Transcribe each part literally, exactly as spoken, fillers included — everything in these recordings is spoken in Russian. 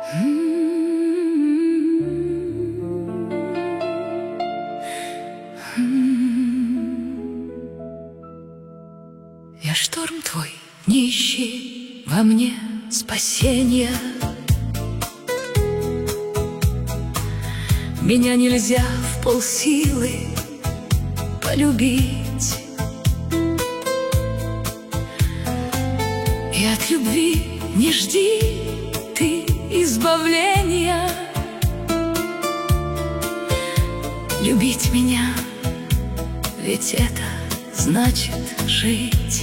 Я шторм твой, не ищи во мне спасения. Меня нельзя в полсилы полюбить, и от любви не жди ты избавления. Любить меня, ведь это значит жить.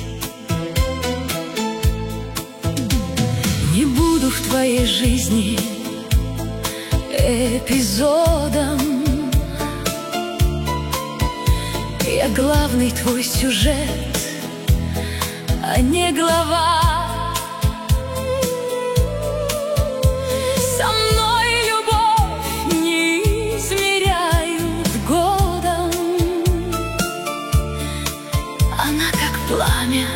Не буду в твоей жизни эпизодом. Я главный твой сюжет, а не глава. Со мной любовь не измеряют годом. Она как пламя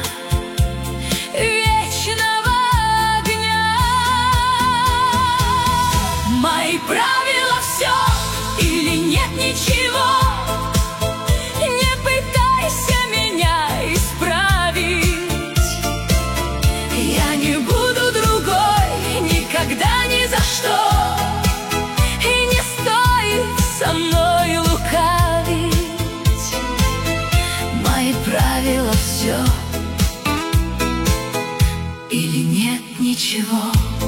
вечного огня. Мои правила все или нет ничего. Не пытайся меня исправить. Я не буду другой никогда, ни за что. И не стоит со мной лукавить. Мои правила все или нет ничего.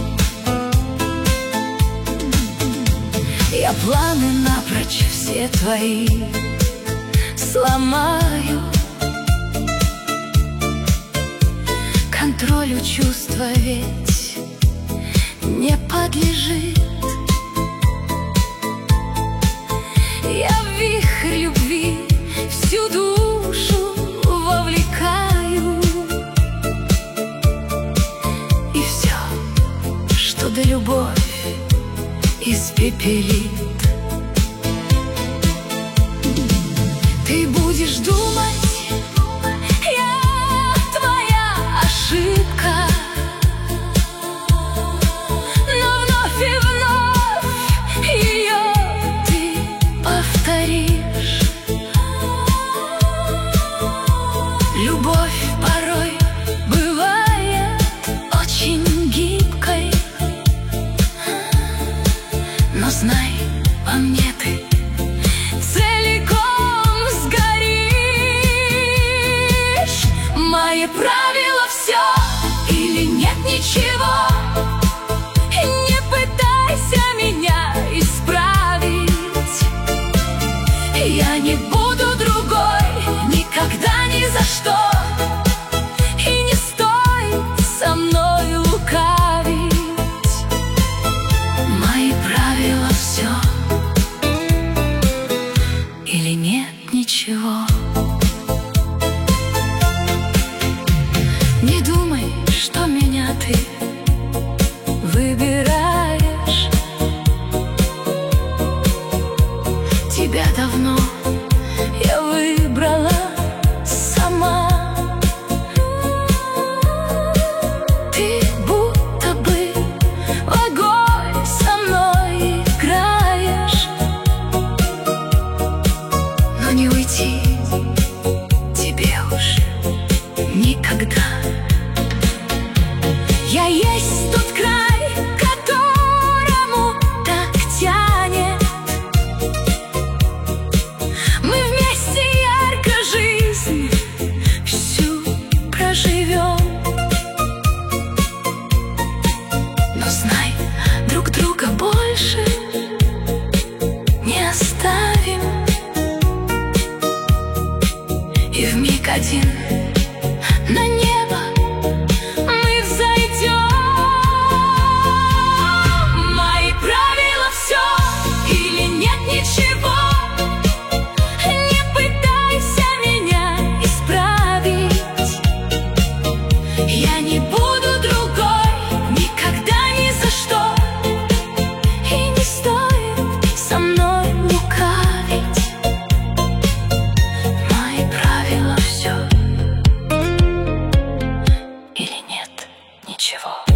Я планы напрочь все твои сломаю. Контролю чувства ведь не подлежит. Я в вихрь любви всю душу вовлекаю. И все, что да любовь испепелит. Ты будешь думать, я твоя ошибка, но вновь и вновь ее ты повторишь. Любовь порой бывает очень гибкой, но знай, во мне ты целиком сгоришь. Мои правила все или нет ничего. Не пытайся меня исправить. Я не буду другой никогда, ни за что. И не стоит со мной лукавить. Мои правила все или нет ничего. Не думай, что меня ты выбираешь. Тебя давно я выбрала сама. Ты будто бы в огонь со мной играешь, но не уйти тебе уж никогда. Я есть тот край, которому так тянет. Мы вместе ярко жизнь всю проживем. Но знай, друг друга больше не оставим. И вмиг один на небо мы взойдем. Мои правила все или нет ничего. Не пытайся меня исправить. Я не буду другой никогда, ни за что. И не стоит со мной лукавить. Мои правила все или нет ничего.